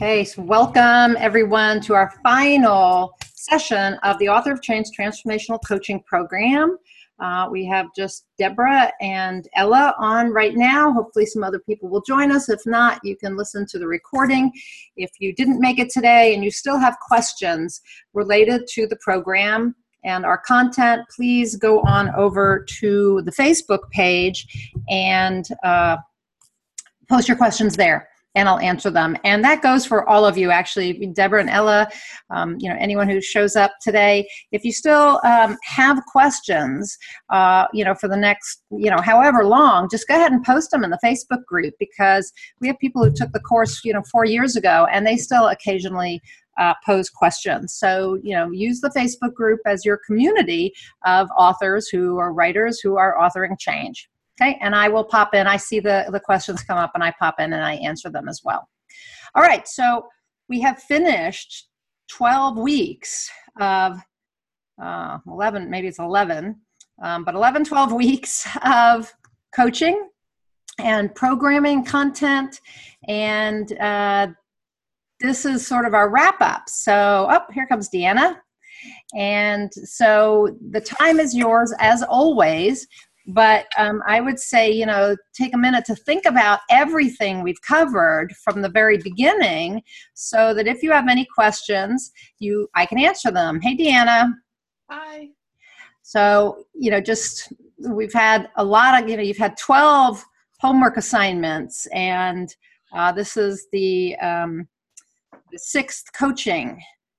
Okay, so welcome everyone to our final session of the Author of Change Transformational Coaching Program. We have just Deborah and Ella on right now. Hopefully some other people will join us. If not, you can listen to the recording. If you didn't make it today and you still have questions related to the program and our content, please go on over to the Facebook page and post your questions there, and I'll answer them. And that goes for all of you, actually, Deborah and Ella, anyone who shows up today. If you still have questions, for the next, however long, just go ahead and post them in the Facebook group, because we have people who took the course, 4 years ago, and they still occasionally pose questions. So, use the Facebook group as your community of authors who are writers who are authoring change. Okay, and I will pop in. I see the questions come up, and I pop in and I answer them as well. All right, so we have finished 12 weeks of 11, maybe it's 11, but 11, 12 weeks of coaching and programming content, and this is sort of our wrap-up. So, here comes Deanna. And so the time is yours, as always. But I would say, take a minute to think about everything we've covered from the very beginning, so that if you have any questions, I can answer them. Hey, Deanna. Hi. So, we've had a lot of, you've had 12 homework assignments, and this is the 6th coaching.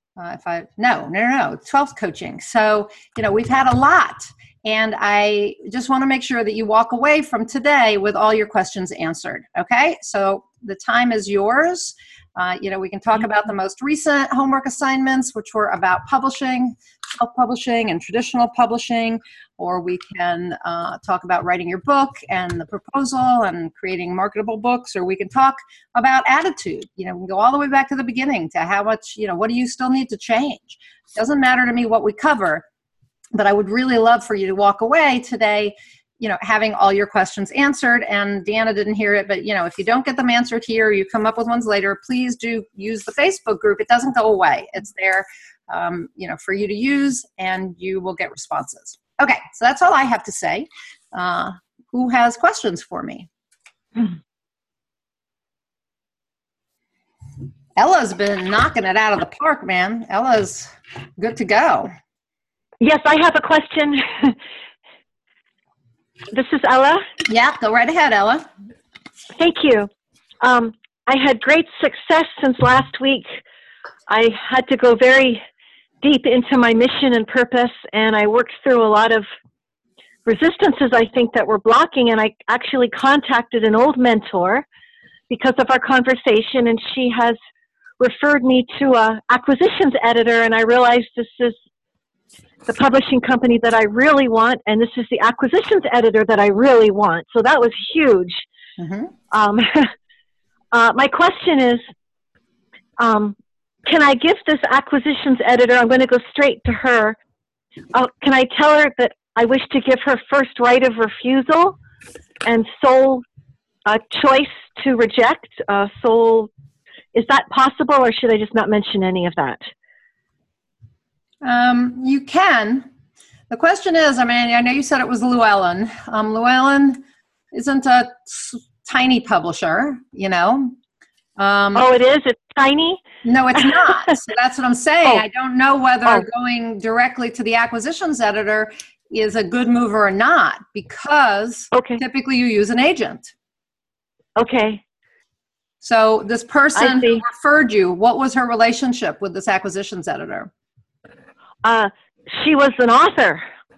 12th coaching. So, we've had a lot. And I just want to make sure that you walk away from today with all your questions answered. Okay, so the time is yours. We can talk about the most recent homework assignments, which were about publishing, self-publishing, and traditional publishing, or we can talk about writing your book and the proposal and creating marketable books, or we can talk about attitude. We can go all the way back to the beginning to how much, what do you still need to change? It doesn't matter to me what we cover. But I would really love for you to walk away today, having all your questions answered. And Deanna didn't hear it, but, if you don't get them answered here, you come up with ones later, please do use the Facebook group. It doesn't go away. It's there, for you to use, and you will get responses. Okay, so that's all I have to say. Who has questions for me? Ella's been knocking it out of the park, man. Ella's good to go. Yes, I have a question. This is Ella. Yeah, go right ahead, Ella. Thank you. I had great success since last week. I had to go very deep into my mission and purpose, and I worked through a lot of resistances, I think, that were blocking, and I actually contacted an old mentor because of our conversation, and she has referred me to an acquisitions editor, and I realized this is the publishing company that I really want, and this is the acquisitions editor that I really want. So that was huge. Mm-hmm. My question is, can I give this acquisitions editor, I'm going to go straight to her, can I tell her that I wish to give her first right of refusal and sole choice to reject? Is that possible, or should I just not mention any of that? You can. The question is, I know you said it was Llewellyn. Llewellyn isn't a tiny publisher, Oh, it is? It's tiny? No, it's not. So that's what I'm saying. I don't know whether going directly to the acquisitions editor is a good move or not, because typically you use an agent. Okay. So this person who referred you, what was her relationship with this acquisitions editor? She was an author.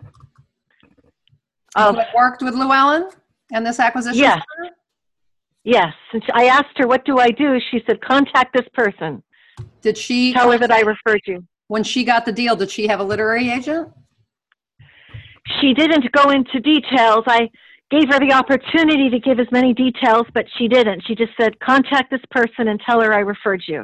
Who had worked with Llewellyn and this acquisition? Yes. Yes. And I asked her, what do I do? She said, contact this person. Did she tell her that I referred you? When she got the deal, did she have a literary agent? She didn't go into details. I gave her the opportunity to give as many details, but she didn't. She just said, contact this person and tell her I referred you.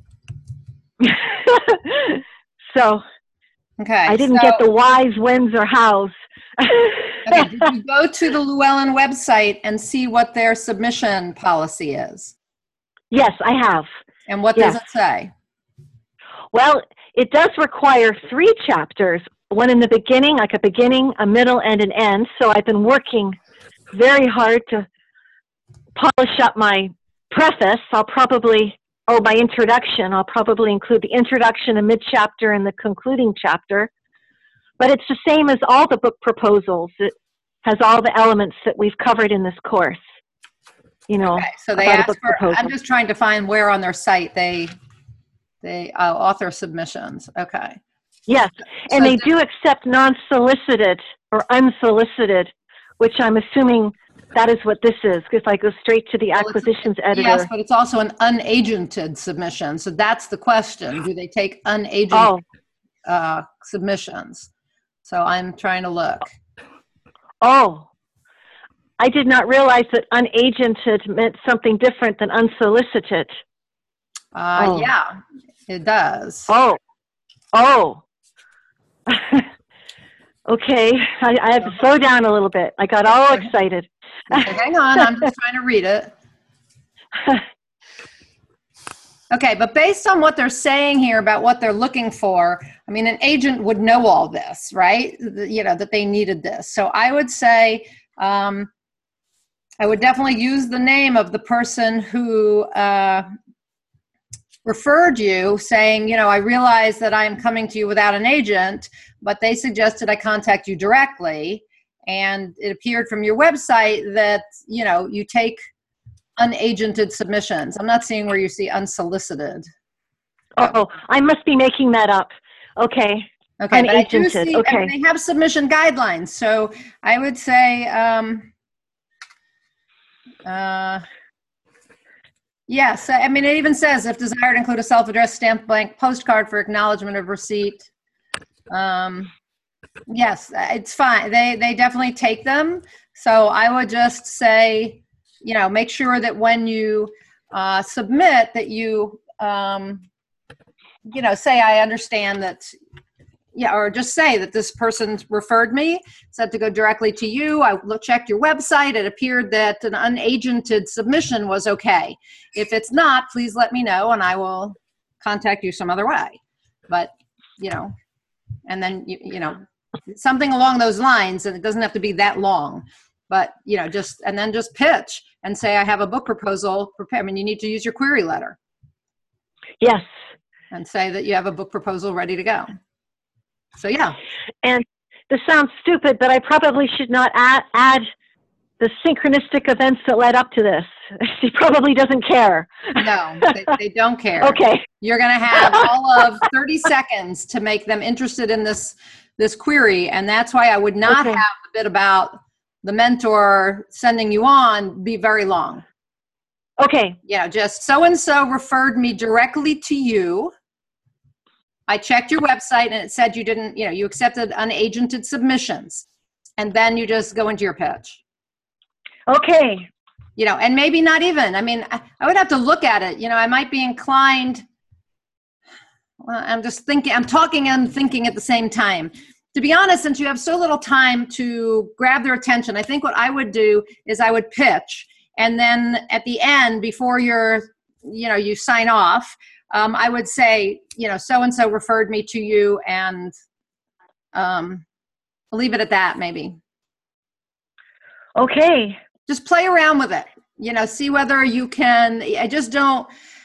So I didn't get the whys, whens, or hows. Okay, did you go to the Llewellyn website and see what their submission policy is? Yes, I have. And what does it say? Well, it does require 3 chapters, one in the beginning, like a beginning, a middle, and an end. So I've been working very hard to polish up my preface. My introduction. I'll probably include the introduction, a mid-chapter, and the concluding chapter. But it's the same as all the book proposals. It has all the elements that we've covered in this course. Okay, so they ask for, I'm just trying to find where on their site they author submissions. Okay. Yes, and they do accept non-solicited or unsolicited, which I'm assuming that is what this is, if I go straight to the acquisitions editor. Yes, but it's also an unagented submission. So that's the question. Do they take unagented submissions? So I'm trying to look. Oh, I did not realize that unagented meant something different than unsolicited. Yeah, it does. Oh. Okay, I have to slow down a little bit. I got all excited. Okay, hang on, I'm just trying to read it. Okay, but based on what they're saying here about what they're looking for, I mean, an agent would know all this, right? That they needed this. So I would say, I would definitely use the name of the person who referred you, saying, I realize that I am coming to you without an agent, but they suggested I contact you directly. And it appeared from your website that, you take unagented submissions. I'm not seeing where you see unsolicited. Oh, I must be making that up. Okay. Okay, but I do see, okay. They have submission guidelines. So I would say, yes, I mean, it even says if desired, include a self-addressed stamped blank postcard for acknowledgement of receipt. Yes, it's fine. They definitely take them. So I would just say, make sure that when you submit that you, say, I understand that, or just say that this person referred me, said to go directly to you. I checked your website. It appeared that an unagented submission was okay. If it's not, please let me know and I will contact you some other way. But, and then, something along those lines, and it doesn't have to be that long, but, just pitch and say, I have a book proposal prepared. I mean, you need to use your query letter. Yes. And say that you have a book proposal ready to go. So, yeah. And this sounds stupid, but I probably should not add the synchronistic events that led up to this. She probably doesn't care. No, they don't care. Okay. You're going to have all of 30 seconds to make them interested in this query. And that's why I would not have the bit about the mentor sending you on be very long. Okay. Just so-and-so referred me directly to you. I checked your website and it said you didn't, you accepted unagented submissions. And then you just go into your pitch. Okay. And maybe not even, I mean, I would have to look at it. I might be inclined, well, I'm talking and thinking at the same time. To be honest, since you have so little time to grab their attention, I think what I would do is I would pitch. And then at the end, before you sign off, I would say, so-and-so referred me to you, and leave it at that, maybe. Okay. Just play around with it. See whether you can. I just don't.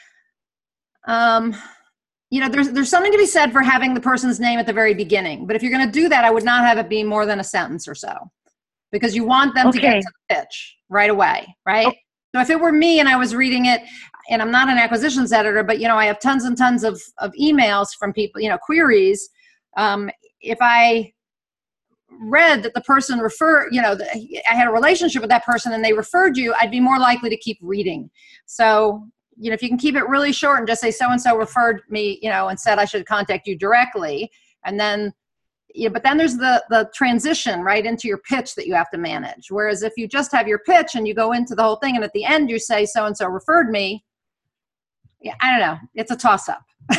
There's something to be said for having the person's name at the very beginning. But if you're going to do that, I would not have it be more than a sentence or so, because you want them to get to the pitch right away, right? Okay. So if it were me and I was reading it, and I'm not an acquisitions editor, but I have tons and tons of emails from people, queries. If I read that the person referred, I had a relationship with that person and they referred you, I'd be more likely to keep reading. So, if you can keep it really short and just say so-and-so referred me, and said I should contact you directly. And then, but then there's the transition right into your pitch that you have to manage. Whereas if you just have your pitch and you go into the whole thing and at the end you say so-and-so referred me, I don't know. It's a toss-up.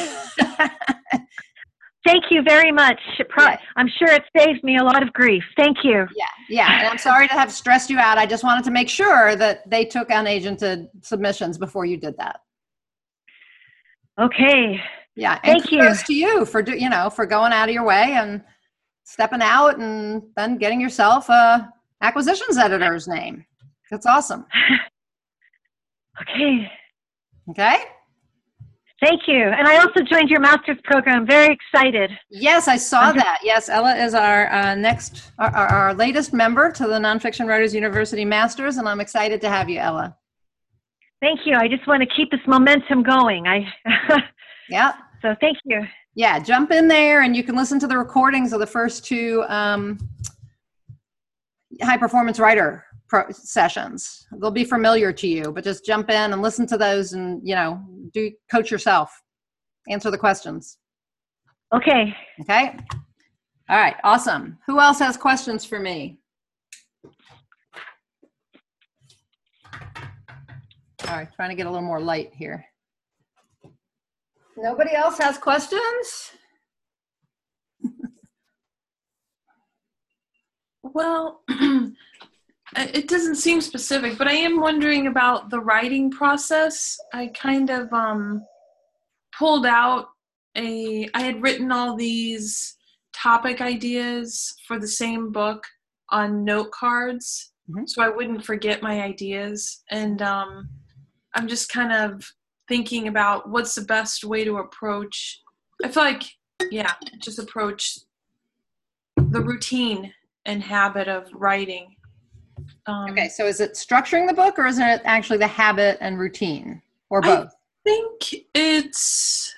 Thank you very much. I'm sure it saved me a lot of grief. Thank you. Yeah. And I'm sorry to have stressed you out. I just wanted to make sure that they took unagented submissions before you did that. Okay. Yeah. And Thank you. kudos to you for, for going out of your way and stepping out and then getting yourself a acquisitions editor's name. That's awesome. Okay. Okay. Thank you. And I also joined your master's program. Very excited. Yes, I saw that. Yes, Ella is our our latest member to the Nonfiction Writers University Masters, and I'm excited to have you, Ella. Thank you. I just want to keep this momentum going. Yeah. So thank you. Yeah, jump in there, and you can listen to the recordings of the first two high performance writer sessions. They'll be familiar to you, but just jump in and listen to those, and coach yourself, answer the questions. Okay. Okay. All right. Awesome. Who else has questions for me? All right. Trying to get a little more light here. Nobody else has questions? Well, it doesn't seem specific, but I am wondering about the writing process. I kind of pulled out I had written all these topic ideas for the same book on note cards, so I wouldn't forget my ideas. And I'm just kind of thinking about what's the best way to approach. I feel like, just approach the routine and habit of writing. Okay, so is it structuring the book, or is it actually the habit and routine, or both? I think it's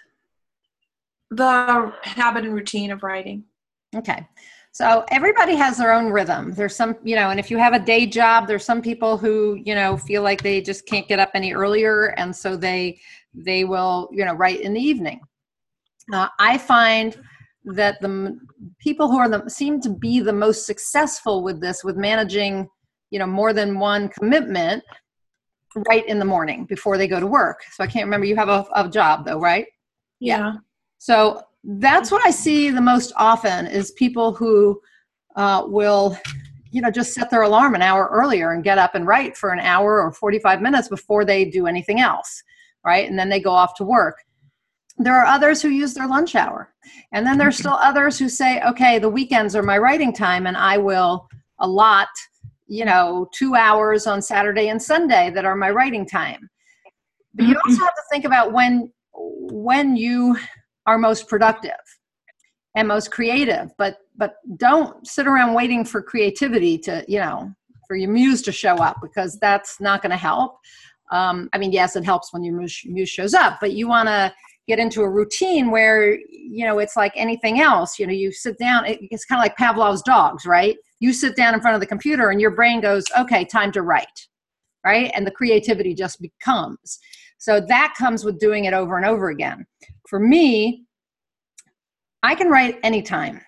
the habit and routine of writing. Okay. So everybody has their own rhythm. There's some, and if you have a day job, there's some people who, feel like they just can't get up any earlier. And so they will, write in the evening. I find that the people who seem to be the most successful with this, with managing, more than one commitment, write in the morning before they go to work. So I can't remember, you have a job though, right? Yeah. So that's what I see the most often is people who will, just set their alarm an hour earlier and get up and write for an hour or 45 minutes before they do anything else, right? And then they go off to work. There are others who use their lunch hour. And then there's still others who say, okay, the weekends are my writing time, and I will allot, 2 hours on Saturday and Sunday that are my writing time. But you also have to think about when you are most productive and most creative, but don't sit around waiting for creativity to, for your muse to show up, because that's not going to help. Yes, it helps when your muse shows up, but you want to get into a routine where, it's like anything else. You sit down, it's kind of like Pavlov's dogs, right? You sit down in front of the computer and your brain goes, okay, time to write, right? And the creativity just becomes. So that comes with doing it over and over again. For me, I can write anytime.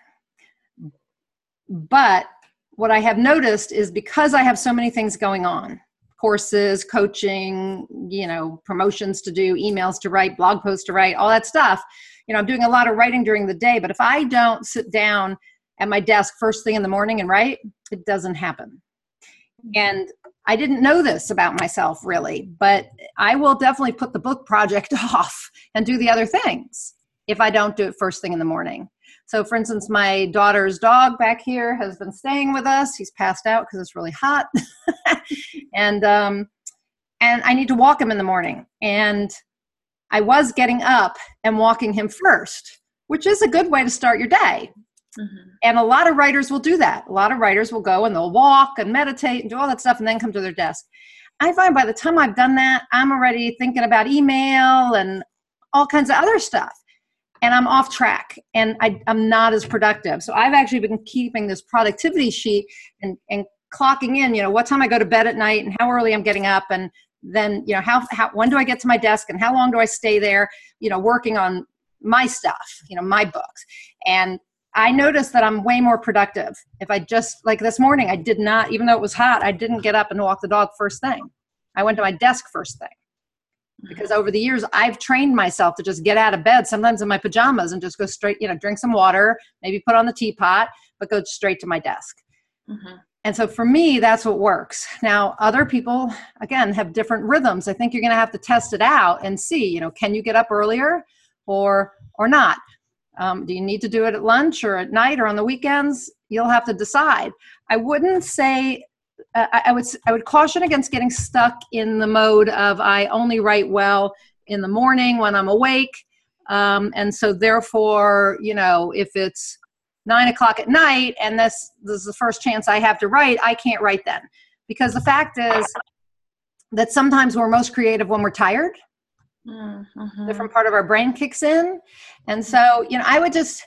But what I have noticed is, because I have so many things going on, courses, coaching, promotions to do, emails to write, blog posts to write, all that stuff, I'm doing a lot of writing during the day. But if I don't sit down at my desk first thing in the morning and write, it doesn't happen. And I didn't know this about myself really, but I will definitely put the book project off and do the other things if I don't do it first thing in the morning. So for instance, my daughter's dog back here has been staying with us. He's passed out because it's really hot. And I need to walk him in the morning. And I was getting up and walking him first, which is a good way to start your day. Mm-hmm. And a lot of writers will do that. A lot of writers will go and they'll walk and meditate and do all that stuff and then come to their desk. I find by the time I've done that, I'm already thinking about email and all kinds of other stuff. And I'm off track and I'm not as productive. So I've actually been keeping this productivity sheet and clocking in, what time I go to bed at night and how early I'm getting up. And then, when do I get to my desk and how long do I stay there, working on my stuff, my books. And I noticed that I'm way more productive. If I just, like this morning, I did not, even though it was hot, I didn't get up and walk the dog first thing. I went to my desk first thing. Because over the years, I've trained myself to just get out of bed, sometimes in my pajamas, and just go straight, drink some water, maybe put on the teapot, but go straight to my desk. Mm-hmm. And so for me, that's what works. Now, other people, again, have different rhythms. I think you're going to have to test it out and see, can you get up earlier or not? Do you need to do it at lunch or at night or on the weekends? You'll have to decide. I wouldn't say, I would caution against getting stuck in the mode of I only write well in the morning when I'm awake. And so therefore, if it's 9 o'clock at night and this is the first chance I have to write, I can't write then. Because the fact is that sometimes we're most creative when we're tired. Mm-hmm. Different part of our brain kicks in. And so, I would just,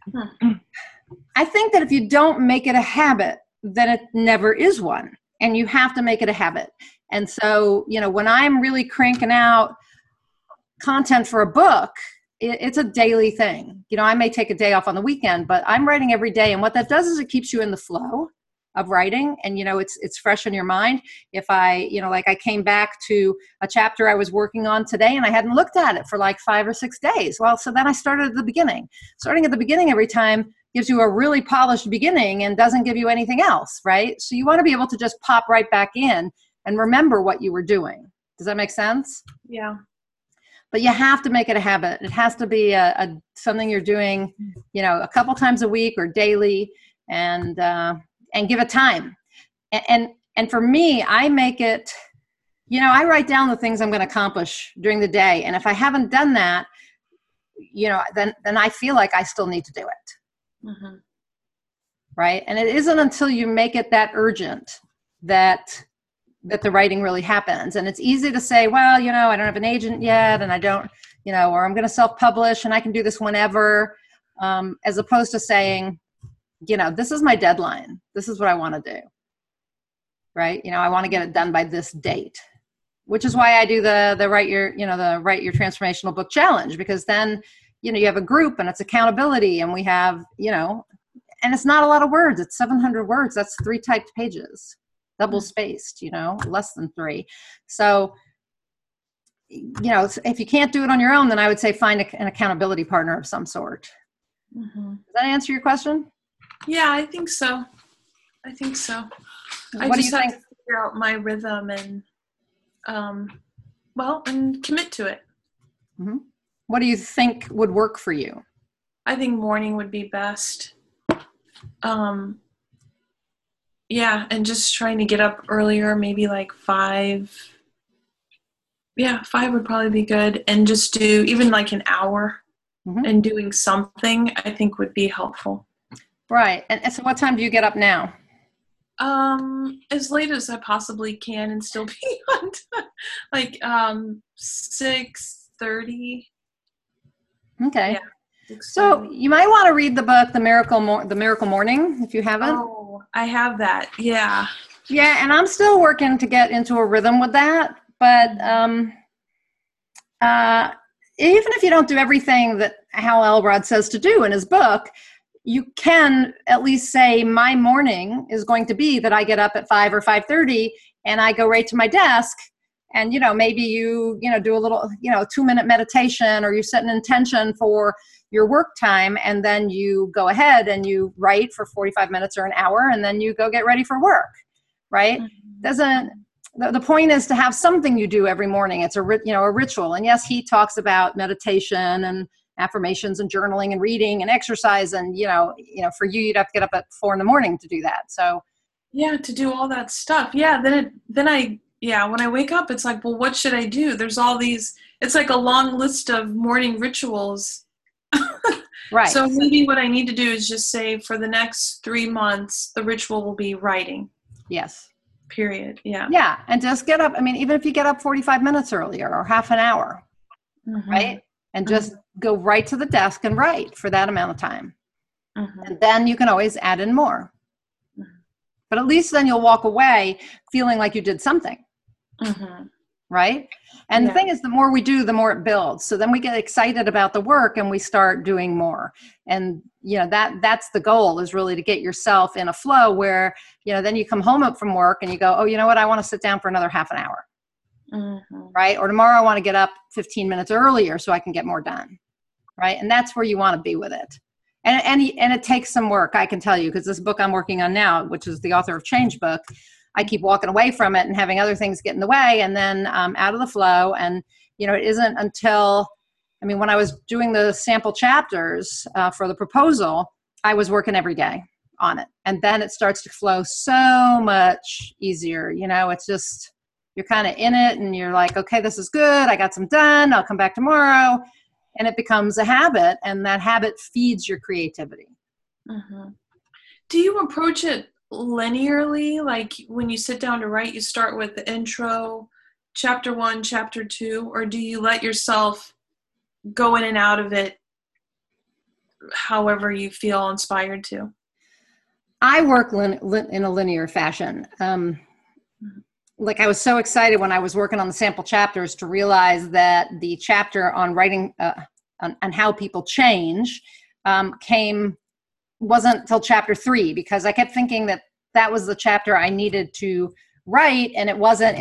I think that if you don't make it a habit, then it never is one. And you have to make it a habit. And so, when I'm really cranking out content for a book, it's a daily thing. I may take a day off on the weekend, but I'm writing every day. And what that does is it keeps you in the flow of writing. And, it's fresh in your mind. If I, like I came back to a chapter I was working on today and I hadn't looked at it for like 5 or 6 days. Well, so then I started at the beginning. Starting at the beginning every time gives you a really polished beginning and doesn't give you anything else, right? So you want to be able to just pop right back in and remember what you were doing. Does that make sense? Yeah. But you have to make it a habit. It has to be something you're doing, a couple times a week or daily, and give it time. And for me, I make it, I write down the things I'm going to accomplish during the day. And if I haven't done that, then I feel like I still need to do it. Mm-hmm. Right? And it isn't until you make it that urgent that the writing really happens. And it's easy to say, well, I don't have an agent yet, and I don't, or I'm going to self-publish and I can do this whenever, as opposed to saying, this is my deadline. This is what I want to do. Right? I want to get it done by this date, which is why I do the Write Your Transformational Book Challenge, because then, you have a group and it's accountability, and we have, and it's not a lot of words. It's 700 words. That's 3 typed pages. Double spaced, less than 3. So, if you can't do it on your own, then I would say find an accountability partner of some sort. Mm-hmm. Does that answer your question? Yeah, I think so. I What do you think? have to figure out my rhythm and, and commit to it. Mm-hmm. What do you think would work for you? I think morning would be best. Yeah, and just trying to get up earlier, maybe like 5. Yeah, 5 would probably be good. And just do even like an hour, mm-hmm. and doing something, I think would be helpful. Right. And so what time do you get up now? As late as I possibly can and still be on time. Like 6:30. Okay. Yeah. So you might want to read the book, The Miracle Morning, if you haven't. Oh, I have that. Yeah. Yeah, and I'm still working to get into a rhythm with that. But even if you don't do everything that Hal Elrod says to do in his book, you can at least say my morning is going to be that I get up at 5 or 5:30 and I go right to my desk. And, maybe you do a little, 2-minute meditation, or you set an intention for your work time, and then you go ahead and you write for 45 minutes or an hour, and then you go get ready for work, right? The point is to have something you do every morning. It's a ritual. And yes, he talks about meditation and affirmations and journaling and reading and exercise. And, for you, you'd have to get up at 4 a.m. to do that. So yeah, to do all that stuff. Yeah. When I wake up, it's like, well, what should I do? There's all these, it's like a long list of morning rituals. Right. So maybe what I need to do is just say for the next 3 months, the ritual will be writing. Yes. Period. Yeah. Yeah. And just get up. I mean, even if you get up 45 minutes earlier or half an hour, mm-hmm. right? And just go right to the desk and write for that amount of time. Mm-hmm. And then you can always add in more. Mm-hmm. But at least then you'll walk away feeling like you did something. Mm-hmm. Right? And the thing is, the more we do, the more it builds. So then we get excited about the work and we start doing more. And, that's the goal, is really to get yourself in a flow where, then you come home from work and you go, oh, you know what? I want to sit down for another half an hour. Mm-hmm. Right? Or tomorrow I want to get up 15 minutes earlier so I can get more done. Right? And that's where you want to be with it. And it takes some work, I can tell you, because this book I'm working on now, which is the Author of Change book, I keep walking away from it and having other things get in the way, and then out of the flow. And, it isn't until, when I was doing the sample chapters for the proposal, I was working every day on it. And then it starts to flow so much easier. It's just, you're kind of in it and you're like, okay, this is good. I got some done. I'll come back tomorrow. And it becomes a habit, and that habit feeds your creativity. Mm-hmm. Do you approach it linearly? Like when you sit down to write, you start with the intro, chapter 1, chapter 2, or do you let yourself go in and out of it however you feel inspired to? I work in a linear fashion. Like I was so excited when I was working on the sample chapters to realize that the chapter on writing on how people change wasn't till chapter 3, because I kept thinking that was the chapter I needed to write, and it wasn't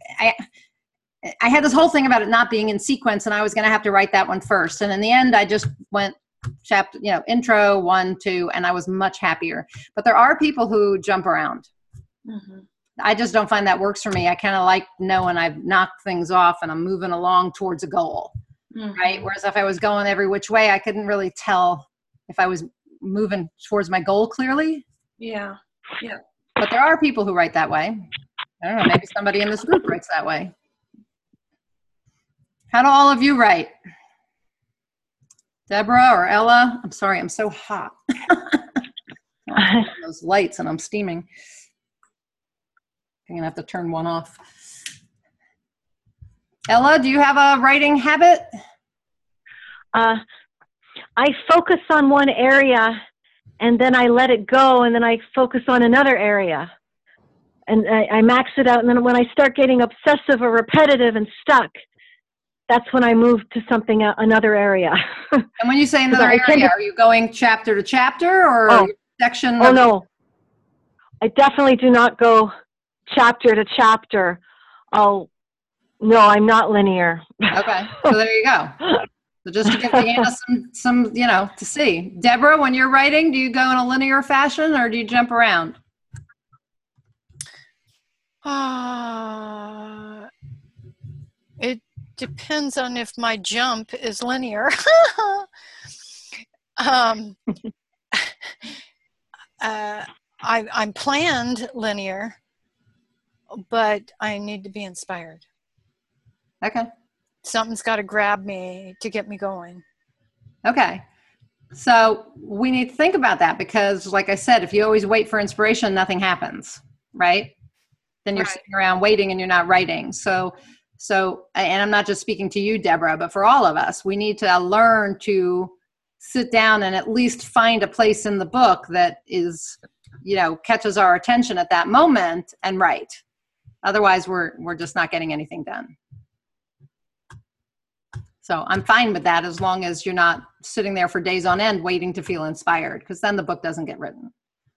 I had this whole thing about it not being in sequence, and I was going to have to write that one first. And in the end, I just went intro 1, 2, and I was much happier. But there are people who jump around. Mm-hmm. I just don't find that works for me. I kind of like knowing I've knocked things off and I'm moving along towards a goal, right? Whereas if I was going every which way, I couldn't really tell if I was moving towards my goal clearly. Yeah. But there are people who write that way. I don't know, maybe somebody in this group writes that way. How do all of you write? Deborah or Ella? I'm sorry, I'm so hot. Those lights and I'm steaming. I'm going to have to turn one off. Ella, do you have a writing habit? I focus on one area and then I let it go, and then I focus on another area. And I max it out, and then when I start getting obsessive or repetitive and stuck, that's when I move to another area. And when you say another area, are you going chapter to chapter or section? Oh, no. I definitely do not go chapter to chapter. No, I'm not linear. Okay, so there you go. So just to give Deanna some, to see. Deborah, when you're writing, do you go in a linear fashion or do you jump around? It depends on if my jump is linear. I'm planned linear, but I need to be inspired. Okay. Something's got to grab me to get me going. Okay. So we need to think about that, because like I said, if you always wait for inspiration, nothing happens, right? Then you're sitting around waiting and you're not writing. So, and I'm not just speaking to you, Deborah, but for all of us, we need to learn to sit down and at least find a place in the book that is, catches our attention at that moment and write. Otherwise, we're just not getting anything done. So I'm fine with that as long as you're not sitting there for days on end waiting to feel inspired, because then the book doesn't get written.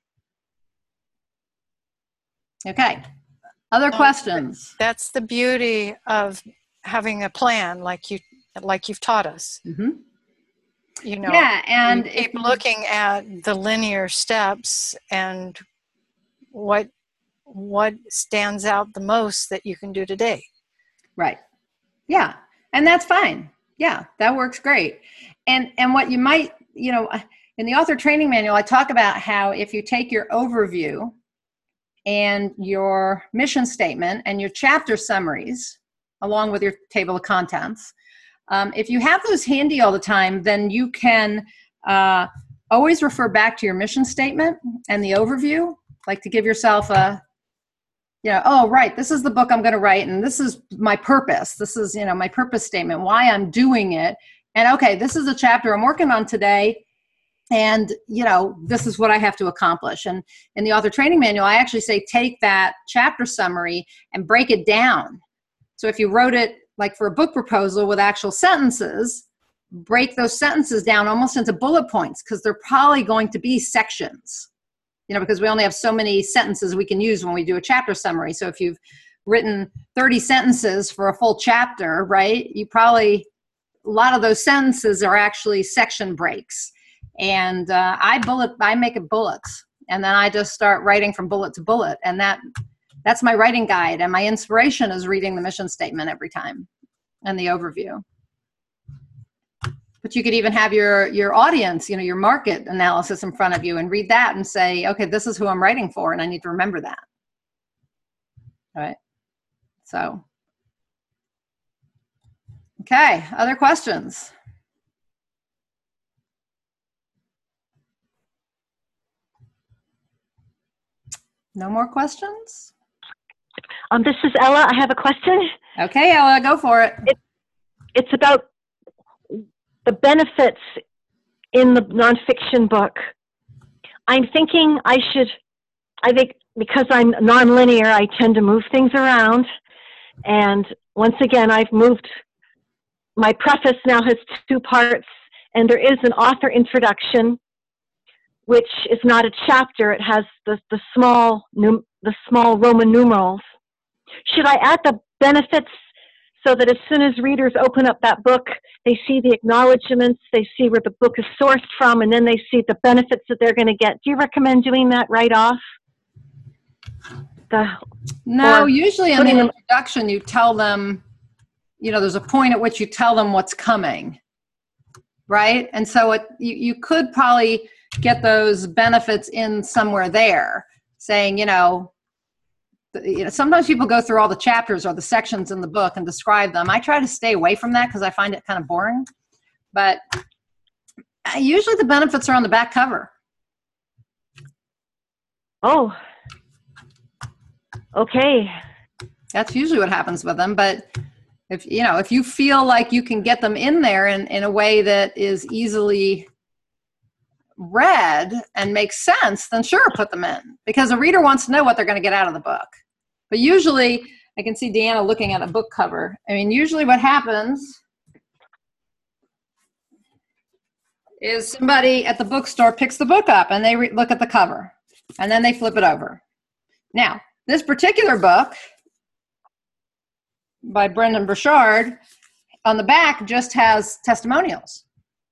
Okay. Other questions? That's the beauty of having a plan, like you've taught us. Mm-hmm. Yeah, and keep looking at the linear steps and what stands out the most that you can do today. Right. Yeah, and that's fine. Yeah, that works great. And what you might, in the author training manual, I talk about how if you take your overview and your mission statement and your chapter summaries, along with your table of contents, if you have those handy all the time, then you can always refer back to your mission statement and the overview, like to give yourself oh, right, this is the book I'm going to write, and this is my purpose. This is, my purpose statement, why I'm doing it. And okay, this is a chapter I'm working on today, and, this is what I have to accomplish. And in the author training manual, I actually say take that chapter summary and break it down. So if you wrote it like for a book proposal with actual sentences, break those sentences down almost into bullet points, because they're probably going to be sections. Because we only have so many sentences we can use when we do a chapter summary. So if you've written 30 sentences for a full chapter, right, a lot of those sentences are actually section breaks. And I make it bullets, and then I just start writing from bullet to bullet, and that's my writing guide. And my inspiration is reading the mission statement every time and the overview. But you could even have your audience, your market analysis in front of you and read that and say, okay, this is who I'm writing for, and I need to remember that. All right. So, okay, other questions? No more questions? This is Ella. I have a question. Okay, Ella, go for it. It's about the benefits in the nonfiction book. I'm thinking I think because I'm nonlinear, I tend to move things around. And once again, I've moved, my preface now has 2 parts, and there is an author introduction, which is not a chapter. It has the small Roman numerals. Should I add the benefits so that as soon as readers open up that book, they see the acknowledgments, they see where the book is sourced from, and then they see the benefits that they're going to get? Do you recommend doing that right off? No, usually in the introduction, you tell them, there's a point at which you tell them what's coming, right? And so you could probably get those benefits in somewhere there, saying, sometimes people go through all the chapters or the sections in the book and describe them. I try to stay away from that because I find it kind of boring. But usually the benefits are on the back cover. Oh, okay. That's usually what happens with them. But if you feel like you can get them in there in a way that is easily read and makes sense, then sure, put them in, because a reader wants to know what they're going to get out of the book. But usually, I can see Deanna looking at a book cover. I mean, usually what happens is somebody at the bookstore picks the book up and they look at the cover and then they flip it over. Now, this particular book by Brendan Burchard, on the back just has testimonials.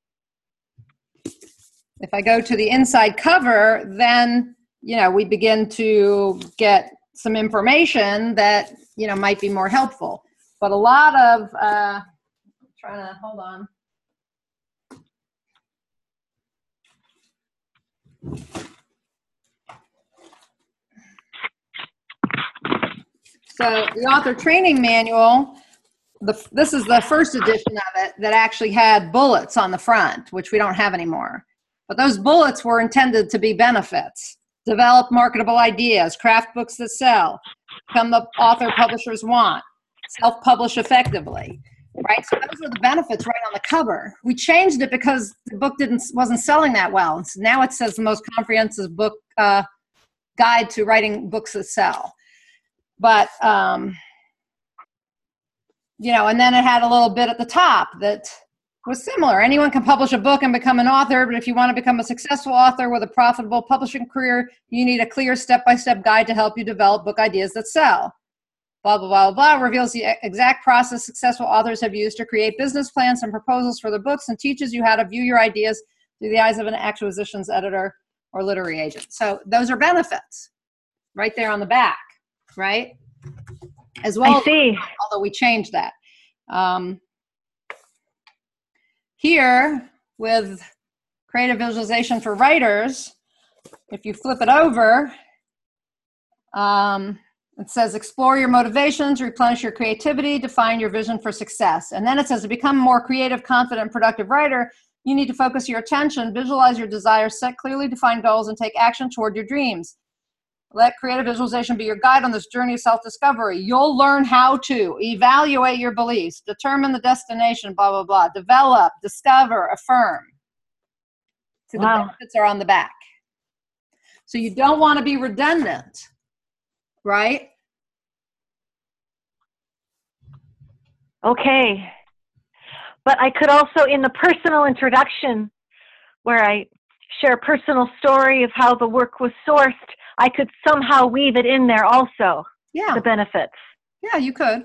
If I go to the inside cover, then, we begin to get some information that, might be more helpful. But a lot of, hold on. So the author training manual, this is the first edition of it that actually had bullets on the front, which we don't have anymore. But those bullets were intended to be benefits. Develop marketable ideas, craft books that sell, become the author publishers want, self-publish effectively, right? So those were the benefits right on the cover. We changed it because the book wasn't selling that well. And so now it says the most comprehensive book guide to writing books that sell. But, and then it had a little bit at the top that was similar. Anyone can publish a book and become an author, but if you want to become a successful author with a profitable publishing career, you need a clear step-by-step guide to help you develop book ideas that sell. Blah, blah, blah, blah, reveals the exact process successful authors have used to create business plans and proposals for their books, and teaches you how to view your ideas through the eyes of an acquisitions editor or literary agent. So those are benefits right there on the back, right? As well, I see. Although we changed that. Here, with Creative Visualization for Writers, if you flip it over, it says explore your motivations, replenish your creativity, define your vision for success. And then it says to become a more creative, confident, and productive writer, you need to focus your attention, visualize your desires, set clearly defined goals, and take action toward your dreams. Let creative visualization be your guide on this journey of self-discovery. You'll learn how to evaluate your beliefs, determine the destination, blah, blah, blah, develop, discover, affirm. So the benefits are on the back. So you don't want to be redundant, right? Okay. But I could also, in the personal introduction, where I share a personal story of how the work was sourced, I could somehow weave it in there also. Yeah. The benefits. Yeah, you could.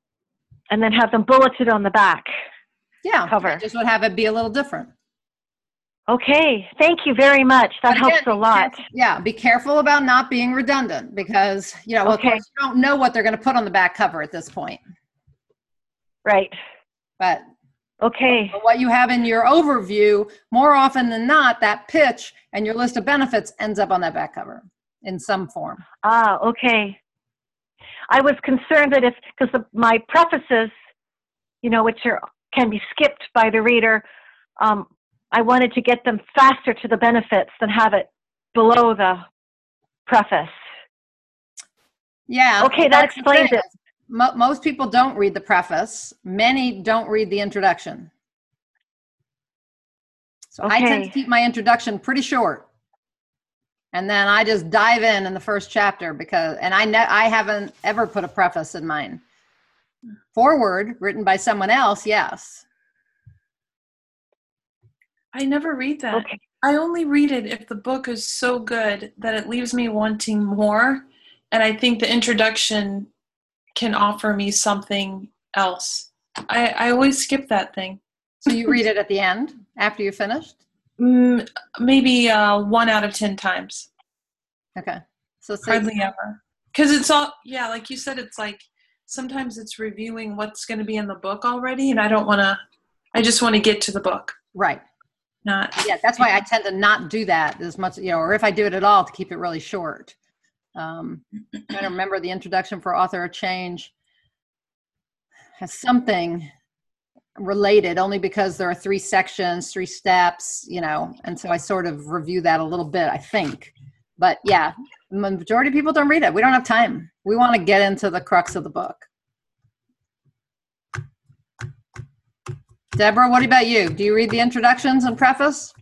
And then have them bulleted on the back. Yeah. Cover. I just would have it be a little different. Okay, thank you very much. That helps a lot. Be careful about not being redundant because, of course, you don't know what they're going to put on the back cover at this point. Right. But okay, what you have in your overview, more often than not, that pitch and your list of benefits ends up on that back cover in some form. Ah, okay. I was concerned that because my prefaces, which can be skipped by the reader, I wanted to get them faster to the benefits than have it below the preface. Yeah. Okay, that explains it. Most people don't read the preface. Many don't read the introduction. So I tend to keep my introduction pretty short. And then I just dive in the first chapter I haven't ever put a preface in mine. Foreword written by someone else, yes. I never read that. Okay. I only read it if the book is so good that it leaves me wanting more. And I think the introduction can offer me something else. I always skip that thing. So you read it at the end after you're finished? Maybe 1 out of 10 times. Okay. So hardly ever. Because it's all, like you said, it's like sometimes it's reviewing what's going to be in the book already. And I just want to get to the book. Right. That's why I tend to not do that as much, or if I do it at all, to keep it really short. I remember the introduction for Author of Change has something related only because there are 3 sections, 3 steps, and so I sort of review that a little bit, I think. But the majority of people don't read it. We don't have time. We want to get into the crux of the book. Deborah, what about you? Do you read the introductions and preface?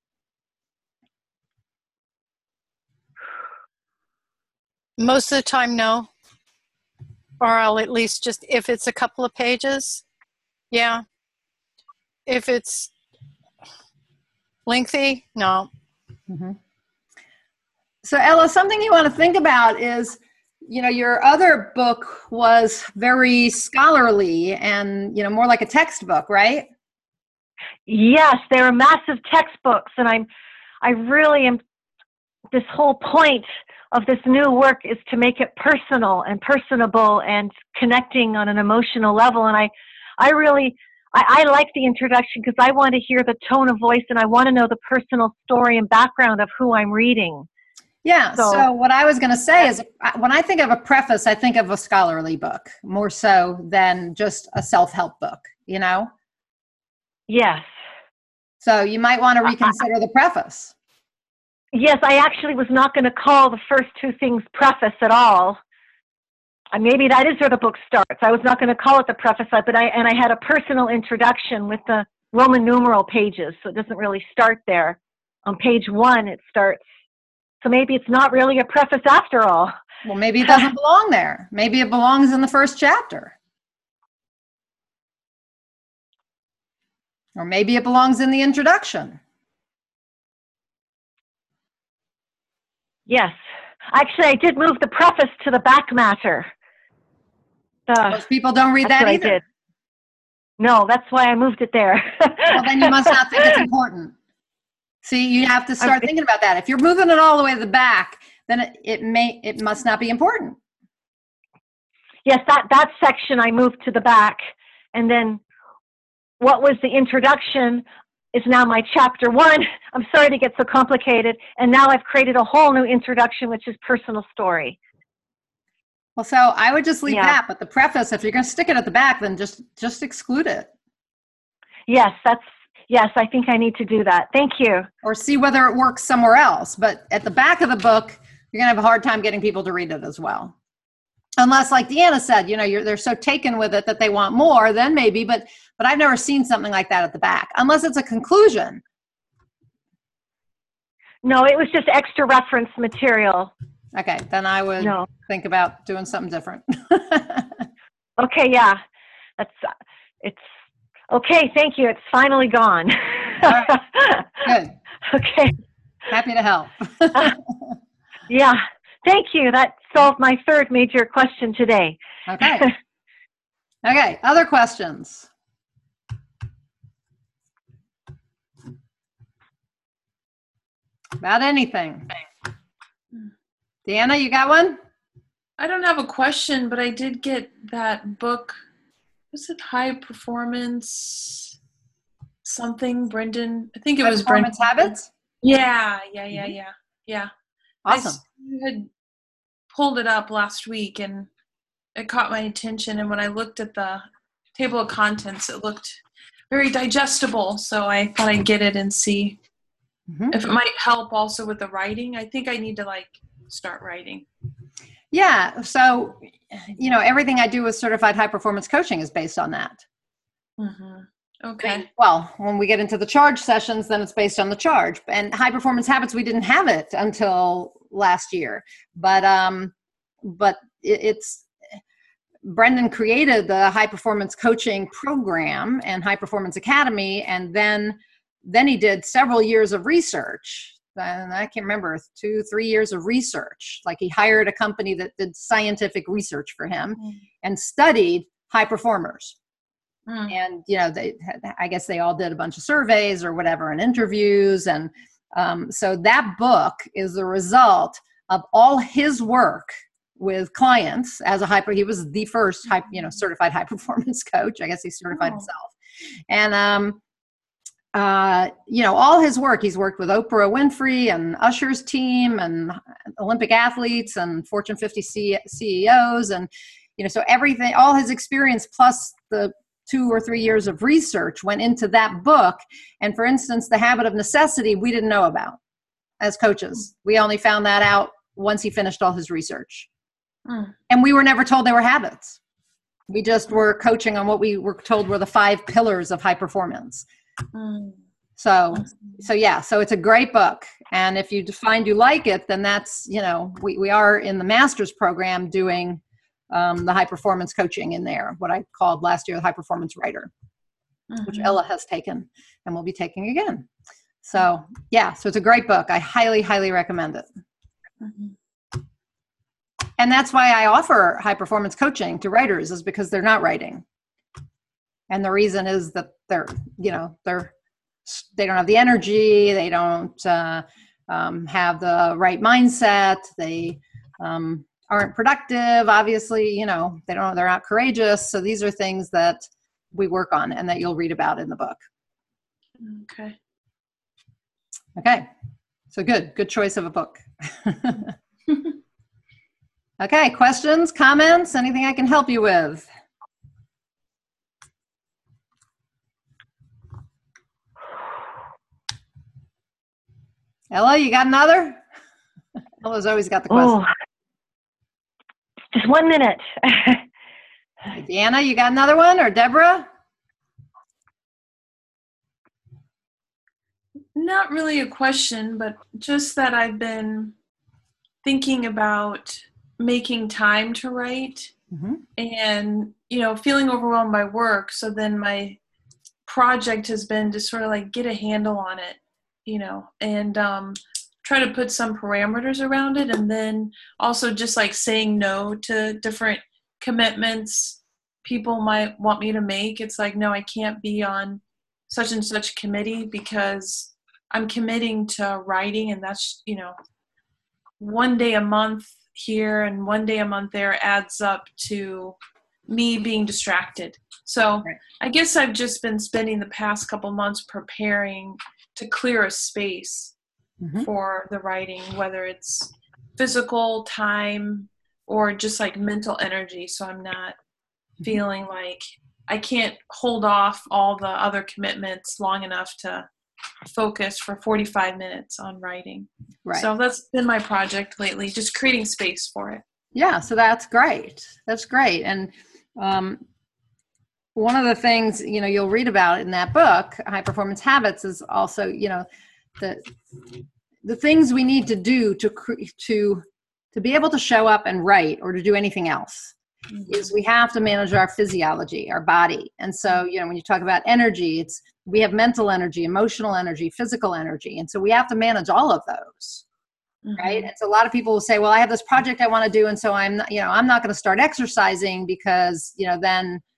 Most of the time, no. Or I'll at least just, if it's a couple of pages, yeah. If it's lengthy, no. Mm-hmm. So Ella, something you want to think about is, your other book was very scholarly and, more like a textbook, right? Yes, they were massive textbooks. And I really am, this whole point of this new work is to make it personal and personable and connecting on an emotional level. And I like the introduction because I want to hear the tone of voice and I want to know the personal story and background of who I'm reading. Yeah, so what I was going to say is when I think of a preface, I think of a scholarly book more so than just a self-help book, Yes. So you might want to reconsider the preface. Yes, I actually was not going to call the first 2 things preface at all. Maybe that is where the book starts. I was not going to call it the preface, but I had a personal introduction with the Roman numeral pages, so it doesn't really start there. On page 1, it starts. So maybe it's not really a preface after all. Well, maybe it doesn't belong there. Maybe it belongs in the first chapter. Or maybe it belongs in the introduction. Yes. Actually, I did move the preface to the back matter. Most people don't read that either. I did. No, that's why I moved it there. Well, then you must not think it's important. See, you have to start thinking about that. If you're moving it all the way to the back, then it must not be important. Yes, that section I moved to the back, and then what was the introduction is now my chapter 1. I'm sorry to get so complicated, and now I've created a whole new introduction, which is personal story. Well, so I would just leave that, but the preface, if you're going to stick it at the back, then just exclude it. Yes, I think I need to do that. Thank you. Or see whether it works somewhere else. But at the back of the book, you're going to have a hard time getting people to read it as well. Unless, like Deanna said, they're so taken with it that they want more, then maybe. But I've never seen something like that at the back, unless it's a conclusion. No, it was just extra reference material. Okay, then I would think about doing something different. Okay, yeah. It's okay, thank you. It's finally gone. All right. Good. Okay. Happy to help. Yeah, thank you. That solved my 3rd major question today. Okay. Okay, other questions? About anything. Deanna, you got one? I don't have a question, but I did get that book. Was it High Performance something, Brendan? I think it was Brendan. Performance Habits? Yeah. Awesome. I had pulled it up last week and it caught my attention. And when I looked at the table of contents, it looked very digestible. So I thought I'd get it and see if it might help also with the writing. I think I need to start writing. Yeah. So, everything I do with certified high performance coaching is based on that. Okay. Well, when we get into the charge sessions, then it's based on the charge. And high performance habits, we didn't have it until last year, but it's Brendan created the high performance coaching program and high performance academy. And then he did several years of research. And I can't remember, 2-3 years of research. Like he hired a company that did scientific research for him and studied high performers. And, I guess they all did a bunch of surveys or whatever and interviews. And so that book is the result of all his work with clients as he was the first certified high performance coach. I guess he certified himself. And, all his work, he's worked with Oprah Winfrey and Usher's team and Olympic athletes and Fortune 50 CEOs. And, so everything, all his experience plus the 2 or 3 years of research went into that book. And for instance, the habit of necessity, we didn't know about as coaches. We only found that out once he finished all his research. And we were never told they were habits. We just were coaching on what we were told were the 5 pillars of high performance. So it's a great book. And if you find you like it, then that's, we are in the master's program doing the high performance coaching in there, what I called last year the high performance writer, which Ella has taken and will be taking again. So it's a great book. I highly, highly recommend it. And that's why I offer high performance coaching to writers, is because they're not writing. And the reason is that they don't have the energy. They don't have the right mindset. They aren't productive. Obviously, they're not courageous. So these are things that we work on and that you'll read about in the book. Okay. So good choice of a book. Okay. Questions, comments, anything I can help you with? Ella, you got another? Ella's always got the question. Just 1 minute. Deanna, you got another one? Or Deborah? Not really a question, but just that I've been thinking about making time to write and, feeling overwhelmed by work. So then my project has been to sort of get a handle on it, and try to put some parameters around it. And then also just saying no to different commitments people might want me to make. It's no, I can't be on such and such committee because I'm committing to writing, and that's, 1 day a month here and 1 day a month there adds up to me being distracted. So I guess I've just been spending the past couple months preparing to clear a space for the writing, whether it's physical time or just mental energy. So I'm not feeling like I can't hold off all the other commitments long enough to focus for 45 minutes on writing. Right. So that's been my project lately, just creating space for it. Yeah. So that's great. That's great. And one of the things, you'll read about in that book, High Performance Habits, is also, the things we need to do to be able to show up and write or to do anything else is we have to manage our physiology, our body. And so, when you talk about energy, we have mental energy, emotional energy, physical energy. And so we have to manage all of those. Right. And so a lot of people will say, well, I have this project I want to do. And so I'm not going to start exercising because, then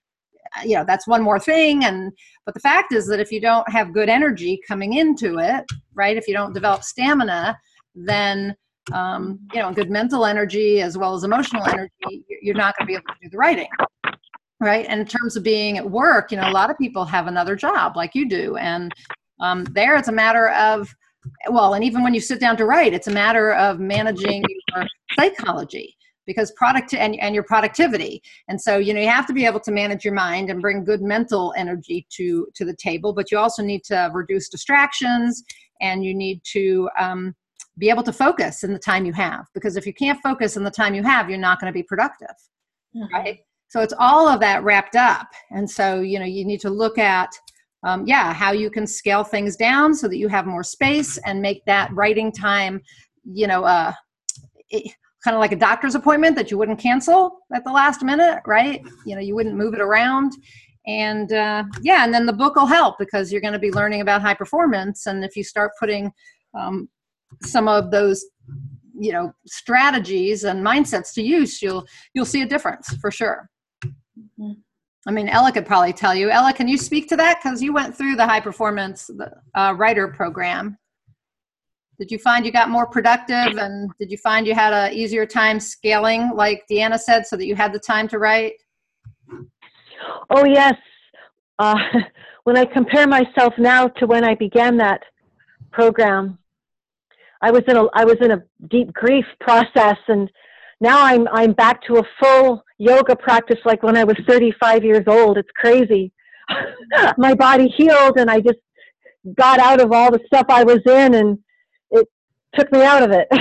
that's one more thing. But the fact is that if you don't have good energy coming into it, right, if you don't develop stamina, then, good mental energy as well as emotional energy, you're not going to be able to do the writing. Right. And in terms of being at work, a lot of people have another job like you do. And there it's a matter of, and even when you sit down to write, it's a matter of managing your psychology because and your productivity. And so, you have to be able to manage your mind and bring good mental energy to the table, but you also need to reduce distractions and you need to be able to focus in the time you have, because if you can't focus in the time you have, you're not going to be productive. Mm-hmm. Right. So it's all of that wrapped up. And so, you need to look at, how you can scale things down so that you have more space and make that writing time, kind of like a doctor's appointment that you wouldn't cancel at the last minute, right? You wouldn't move it around. And and then the book will help because you're going to be learning about high performance. And if you start putting some of those strategies and mindsets to use, you'll see a difference for sure. Mm-hmm. I mean, Ella could probably tell you. Ella, can you speak to that? Because you went through the high performance writer program. Did you find you got more productive, and did you find you had an easier time scaling, like Deanna said, so that you had the time to write? Oh yes. When I compare myself now to when I began that program, I was in a deep grief process, and now I'm back to a full yoga practice like when I was 35 years old. It's crazy. My body healed, and I just got out of all the stuff I was in, and it took me out of it.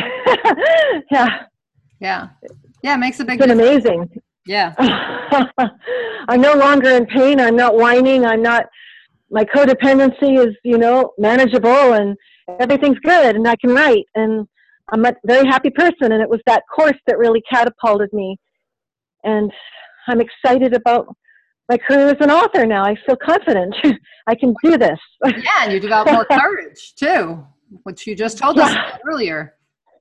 Yeah. It makes a big difference. It's been amazing. Yeah. I'm no longer in pain. I'm not whining. My codependency is, manageable, and everything's good, and I can write, and I'm a very happy person. And it was that course that really catapulted me. And I'm excited about my career as an author now. I feel confident. I can do this. Yeah, and you develop more courage too, which you just told us about earlier.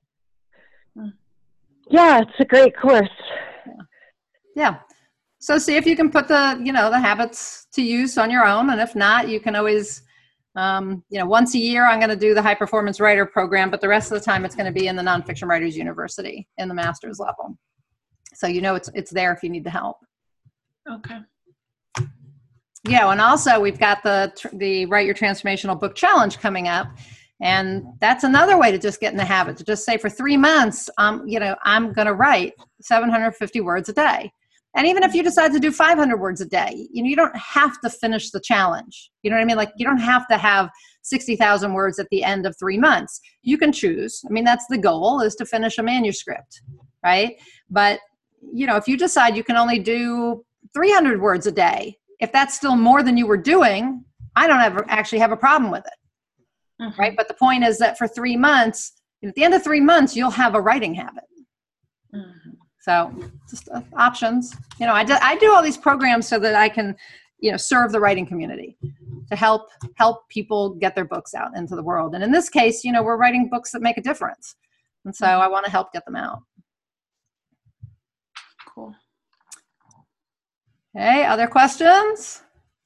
Yeah, it's a great course. Yeah. So see if you can put the habits to use on your own. And if not, you can always, once a year, I'm going to do the high performance writer program, but the rest of the time it's going to be in the Nonfiction Writers University in the master's level. So, it's there if you need the help. Okay. Yeah. And also we've got the Write Your Transformational Book Challenge coming up. And that's another way to just get in the habit, to just say for 3 months, I'm going to write 750 words a day. And even if you decide to do 500 words a day, you don't have to finish the challenge. You know what I mean? Like, you don't have to have 60,000 words at the end of 3 months. You can choose. I mean, that's the goal, is to finish a manuscript, right? But, if you decide you can only do 300 words a day, if that's still more than you were doing, I don't actually have a problem with it, mm-hmm. right? But the point is that for 3 months, at the end of 3 months, you'll have a writing habit. Mm-hmm. So just options. I do all these programs so that I can, serve the writing community, to help people get their books out into the world. And in this case, we're writing books that make a difference. And so I want to help get them out. Cool. Okay, other questions?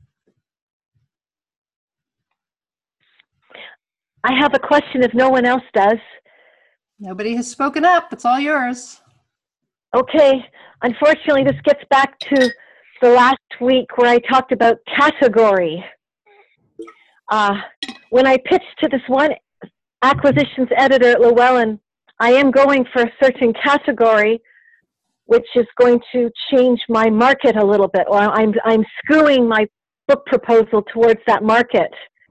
I have a question if no one else does. Nobody has spoken up. It's all yours. Okay. Unfortunately, this gets back to the last week where I talked about category. When I pitched to this one acquisitions editor at Llewellyn, I am going for a certain category, which is going to change my market a little bit, or I'm skewing my book proposal towards that market.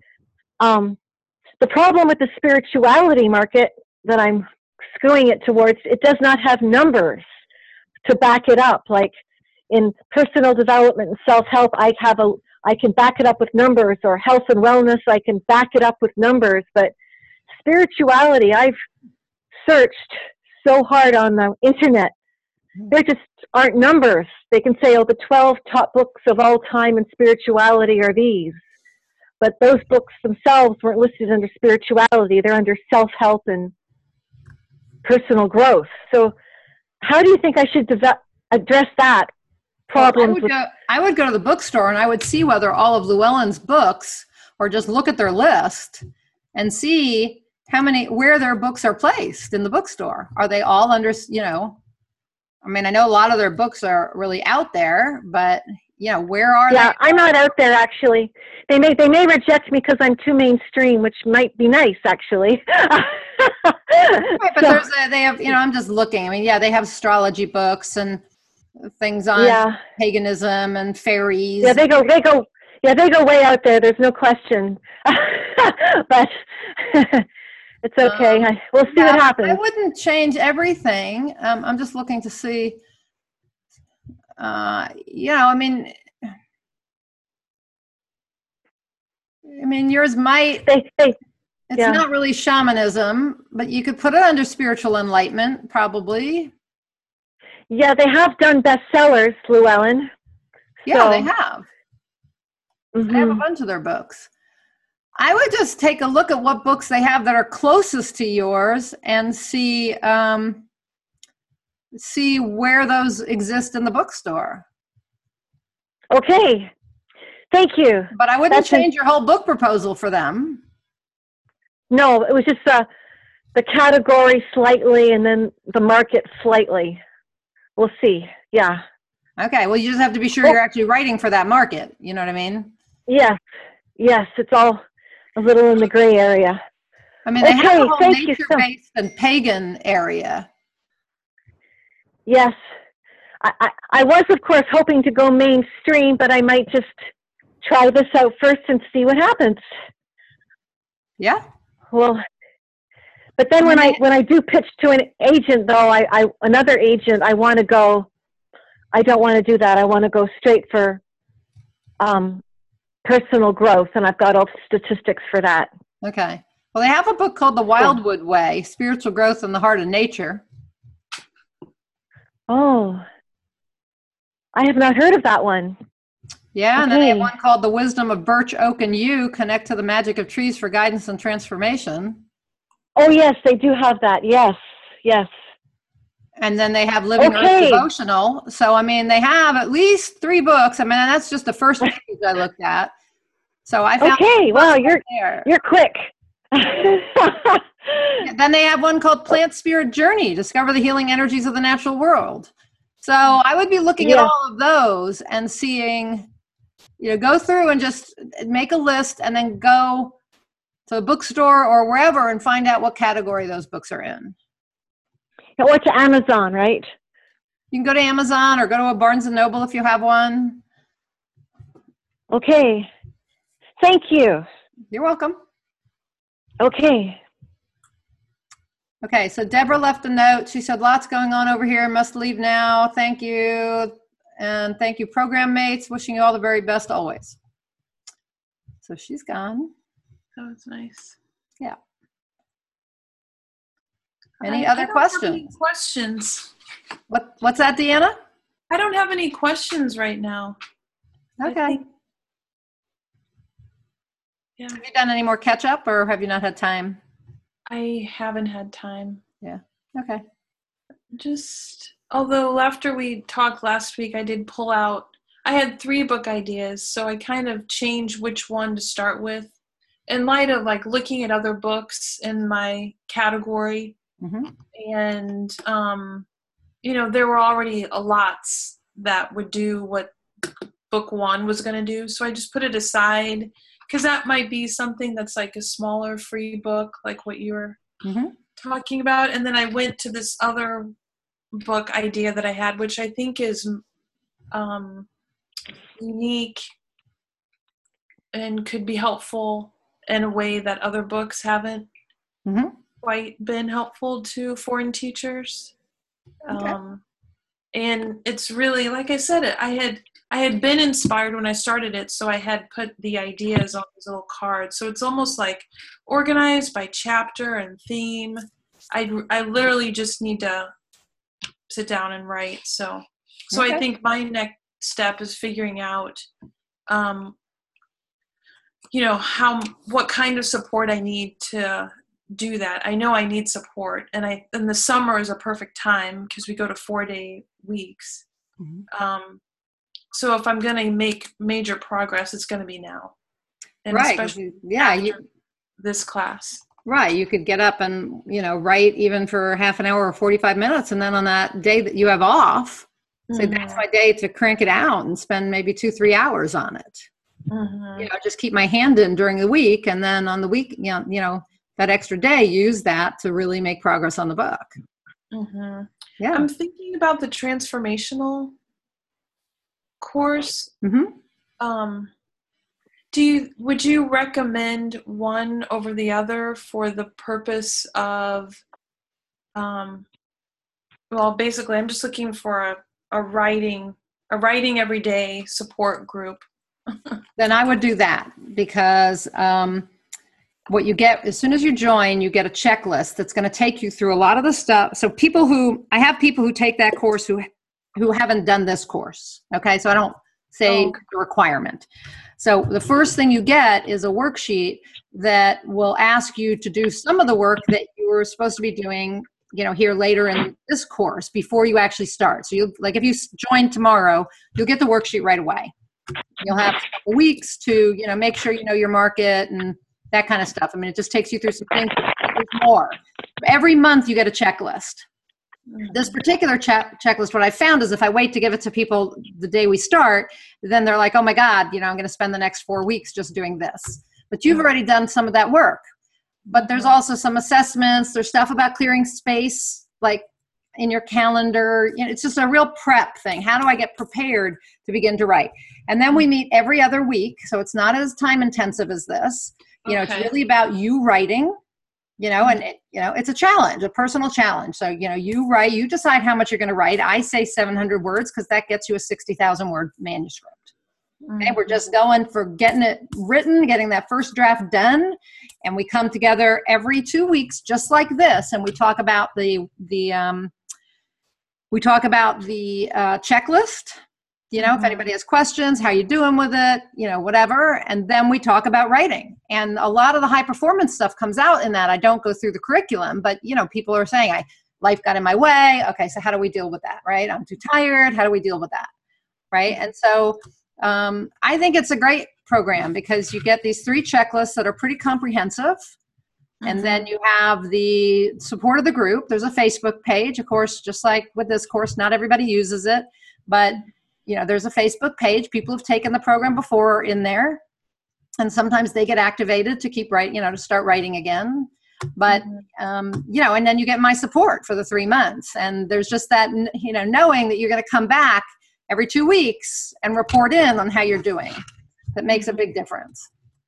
The problem with the spirituality market that I'm skewing it towards, it does not have numbers to back it up. Like in personal development and self-help, I can back it up with numbers, or health and wellness, I can back it up with numbers. But spirituality, I've searched so hard on the internet. There just aren't numbers. They can say, the 12 top books of all time in spirituality are these. But those books themselves weren't listed under spirituality. They're under self-help and personal growth. So how do you think I should address that problems with. I would go to the bookstore and I would see whether all of Llewellyn's books, or just look at their list and see where their books are placed in the bookstore. Are they all under, I mean, I know a lot of their books are really out there, but where are they? Yeah, I'm not out there actually. They may reject me because I'm too mainstream, which might be nice actually. Right, but they have, I'm just looking. I mean, yeah, they have astrology books and things on paganism and fairies. Yeah, they go way out there. There's no question. But it's okay. We'll see what happens. I wouldn't change everything. I'm just looking to see. I mean, yours might. It's not really shamanism, but you could put it under spiritual enlightenment, probably. Yeah, they have done bestsellers, Llewellyn. Yeah, they have. Mm-hmm. I have a bunch of their books. I would just take a look at what books they have that are closest to yours and see where those exist in the bookstore. Okay. Thank you. But I wouldn't change your whole book proposal for them. No, it was just the category slightly and then the market slightly. We'll see. Yeah. Okay. Well, you just have to be sure you're actually writing for that market. You know what I mean? Yes. Yes. It's all a little in the gray area. I mean, they have a whole nature-based and pagan area. Yes. I was, of course, hoping to go mainstream, but I might just try this out first and see what happens. Yeah. Well, but then when I do pitch to an agent, though, another agent, I want to go. I don't want to do that. I want to go straight for personal growth, and I've got all the statistics for that. Okay. Well, they have a book called The Wildwood Way: Spiritual Growth in the Heart of Nature. Oh, I have not heard of that one. Yeah, and then they have one called The Wisdom of Birch, Oak, and Yew: Connect to the Magic of Trees for Guidance and Transformation. Oh, yes, they do have that. Yes, yes. And then they have Living Earth Devotional. So, I mean, they have at least 3 books. I mean, that's just the first page I looked at. So I found wow, you're quick. Then they have one called Plant Spirit Journey: Discover the Healing Energies of the Natural World. So I would be looking at all of those and seeing, go through and just make a list and then go to a bookstore or wherever and find out what category those books are in. Or to Amazon, right? You can go to Amazon or go to a Barnes & Noble if you have one. Okay. Thank you. You're welcome. Okay. Okay, so Deborah left a note. She said, lots going on over here. Must leave now. Thank you. And thank you, program mates. Wishing you all the very best always. So she's gone. That was nice. Yeah. Any other questions? Have any questions. What's that, Deanna? I don't have any questions right now. Okay. Yeah. Have you done any more catch up, or have you not had time? I haven't had time. Yeah. Okay. Although after we talked last week, I did pull out, I had 3 book ideas, so I kind of changed which one to start with in light of like looking at other books in my category. Mm-hmm. And, there were already a lots that would do what book 1 was going to do. So I just put it aside, because that might be something that's like a smaller free book, like what you were talking about. And then I went to this other book idea that I had, which I think is unique and could be helpful in a way that other books haven't quite been helpful to foreign teachers. Okay. And it's really, like I said, I had been inspired when I started it, so I had put the ideas on these little cards. So it's almost like organized by chapter and theme. I literally just need to sit down and write. So okay. I think my next step is figuring out, what kind of support I need to do that. I know I need support, and the summer is a perfect time because we go to 4-day weeks. Mm-hmm. so if I'm going to make major progress, it's going to be now. And right. especially this class. Right. You could get up and, write even for half an hour or 45 minutes. And then on that day that you have off, say that's my day to crank it out and spend maybe 2-3 hours on it. Just keep my hand in during the week. And then on the week, that extra day, use that to really make progress on the book. Yeah. I'm thinking about the transformational course. Would you recommend one over the other for the purpose of, basically I'm just looking for a writing every day support group. Then I would do that, because what you get as soon as you join, you get a checklist that's going to take you through a lot of the stuff. So I have people who take that course who haven't done this course. Okay. So I don't say the requirement. So the first thing you get is a worksheet that will ask you to do some of the work that you were supposed to be doing, here later in this course before you actually start. So if you join tomorrow, you'll get the worksheet right away. You'll have a couple weeks to, make sure you know your market and that kind of stuff. I mean, it just takes you through some things. There's more. Every month you get a checklist. This particular checklist, what I found is if I wait to give it to people the day we start, then they're like, oh my God, I'm going to spend the next 4 weeks just doing this. But you've already done some of that work. But there's also some assessments. There's stuff about clearing space, like in your calendar. It's just a real prep thing. How do I get prepared to begin to write? And then we meet every other week. So it's not as time intensive as this. It's really about you writing, and it's a challenge, a personal challenge. So, you write, you decide how much you're going to write. I say 700 words because that gets you a 60,000 word manuscript. Okay. We're just going for getting it written, getting that first draft done. And we come together every 2 weeks, just like this. And we talk about the checklist. If anybody has questions, how you doing with it, whatever. And then we talk about writing. And a lot of the high performance stuff comes out in that. I don't go through the curriculum, but, people are saying, life got in my way. Okay, so how do we deal with that, right? I'm too tired. How do we deal with that, right? And so I think it's a great program because you get these 3 checklists that are pretty comprehensive. And then you have the support of the group. There's a Facebook page, of course, just like with this course, not everybody uses it, but there's a Facebook page. People have taken the program before in there, and sometimes they get activated to keep writing, to start writing again. But, and then you get my support for the 3 months. And there's just that, knowing that you're going to come back every 2 weeks and report in on how you're doing. That makes a big difference.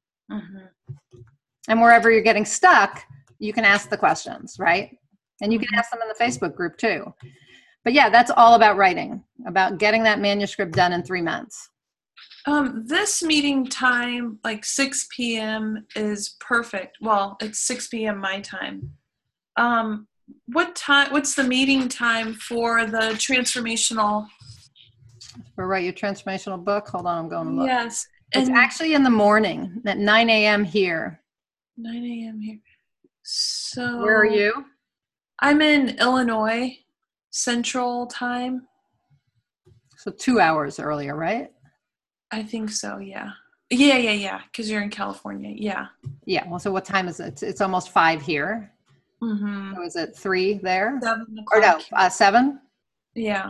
And wherever you're getting stuck, you can ask the questions, right? And you can ask them in the Facebook group too. But yeah, that's all about writing, about getting that manuscript done in 3 months. This meeting time, like 6 p.m. is perfect. Well, it's 6 p.m. my time. What's the meeting time for the transformational? Or write your transformational book? Hold on, I'm going to look. Yes. It's actually in the morning at 9 a.m. here. 9 a.m. here. So where are you? I'm in Illinois Central Time. So 2 hours earlier, right? I think so, yeah. Yeah. Because you're in California, yeah. Yeah, well, so what time is it? It's almost 5 here. So is it 3 there? 7 or no, 7? Yeah.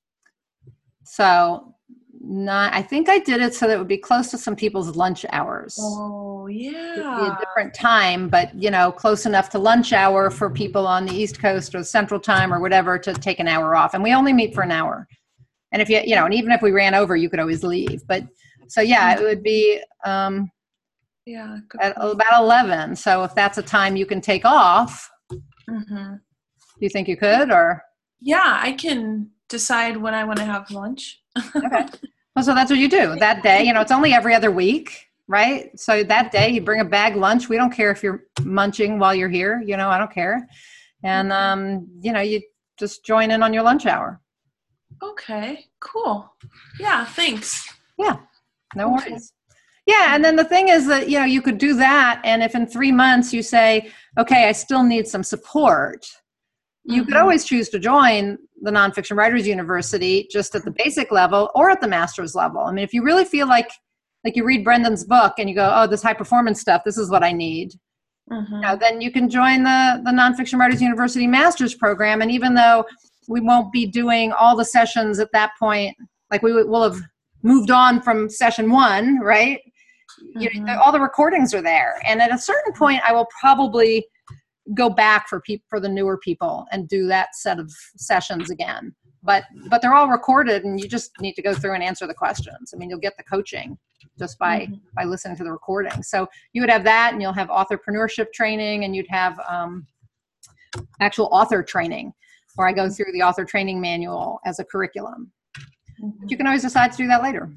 So I think I did it so that it would be close to some people's lunch hours. Oh, yeah. It'd be a different time, but, close enough to lunch hour for people on the East Coast or Central Time or whatever to take an hour off. And we only meet for an hour. And if and even if we ran over, you could always leave. But so, yeah, it would be at about 11. So if that's a time you can take off, do you think you could, or? Yeah, I can decide when I want to have lunch. Okay. Well, so that's what you do that day. It's only every other week, right? So that day you bring a bag lunch. We don't care if you're munching while you're here. I don't care. And, you just join in on your lunch hour. Okay, cool. Yeah, thanks. Yeah, no worries. Yeah, and then the thing is that, you could do that. And if in 3 months you say, okay, I still need some support, You could always choose to join the Nonfiction Writers University just at the basic level or at the master's level. I mean, if you really feel like you read Brendan's book and you go, oh, this high performance stuff, this is what I need. Then you can join the Nonfiction Writers University master's program. And even though we won't be doing all the sessions at that point, like we'll have moved on from session 1, right? You know, all the recordings are there. And at a certain point, I will probably go back for the newer people and do that set of sessions again. But they're all recorded, and you just need to go through and answer the questions. I mean, you'll get the coaching just by listening to the recording. So you would have that, and you'll have authorpreneurship training, and you'd have actual author training, where I go through the author training manual as a curriculum. You can always decide to do that later.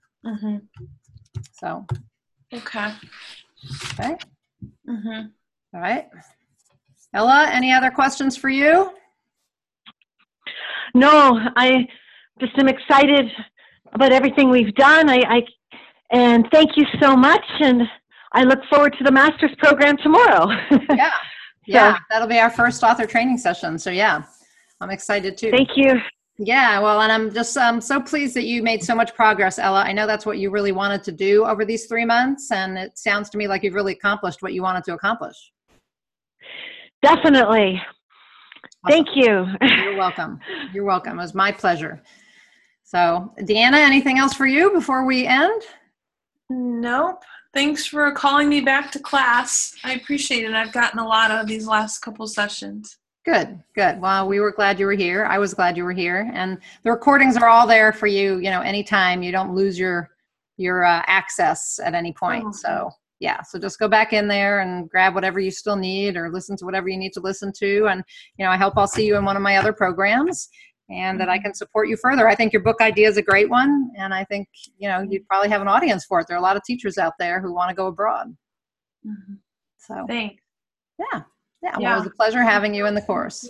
So. Okay. All right. Ella, any other questions for you? No, I just am excited about everything we've done. And thank you so much. And I look forward to the master's program tomorrow. Yeah, that'll be our first author training session. So yeah, I'm excited too. Thank you. Yeah, well, and I'm just so pleased that you made so much progress, Ella. I know that's what you really wanted to do over these 3 months, and it sounds to me like you've really accomplished what you wanted to accomplish. Definitely. Awesome. Thank you. You're welcome. You're welcome. It was my pleasure. So, Deanna, anything else for you before we end? Nope. Thanks for calling me back to class. I appreciate it. I've gotten a lot out of these last couple sessions. Good. Well, we were glad you were here. I was glad you were here. And the recordings are all there for you, anytime. You don't lose your access at any point. So, yeah, so just go back in there and grab whatever you still need or listen to whatever you need to listen to. And, I hope I'll see you in one of my other programs and that I can support you further. I think your book idea is a great one. And I think, you'd probably have an audience for it. There are a lot of teachers out there who want to go abroad. So, thanks. Yeah. Well, it was a pleasure having you in the course.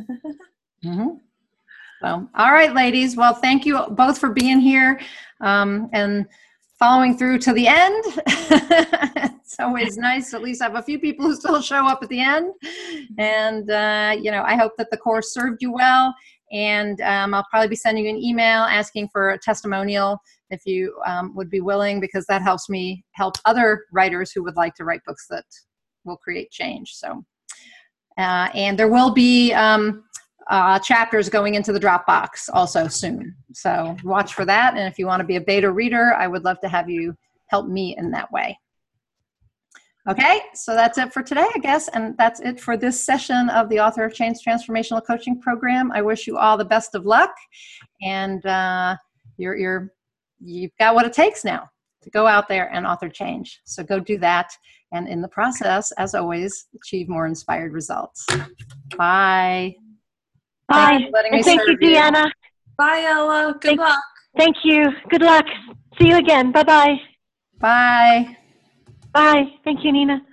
So, all right, ladies. Well, thank you both for being here and following through to the end. It's always nice to at least have a few people who still show up at the end. And, I hope that the course served you well. And I'll probably be sending you an email asking for a testimonial if you would be willing, because that helps me help other writers who would like to write books that will create change. So, and there will be chapters going into the Dropbox also soon. So watch for that. And if you want to be a beta reader, I would love to have you help me in that way. Okay, so that's it for today, I guess. And that's it for this session of the Author of Change Transformational Coaching Program. I wish you all the best of luck. And you've got what it takes now to go out there and author change. So go do that. And in the process, as always, achieve more inspired results. Bye. Bye. Thank you, Deanna. Bye, Ella. Good luck. Thank you. Good luck. See you again. Bye-bye. Bye. Bye. Thank you, Nina.